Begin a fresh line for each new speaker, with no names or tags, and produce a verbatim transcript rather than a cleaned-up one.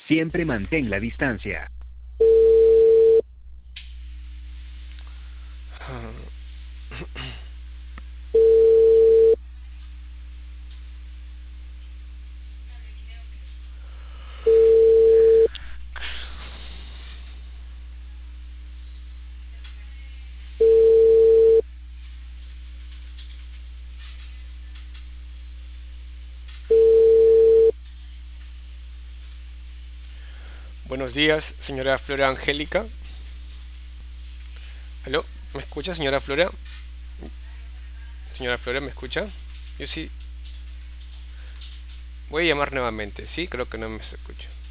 Siempre mantén la distancia.
Buenos días, señora Flora Angélica. ¿Aló? ¿Me escucha, señora Flora? Señora Flora, ¿me escucha? Yo sí. Voy a llamar nuevamente. Sí, creo que no me escucha.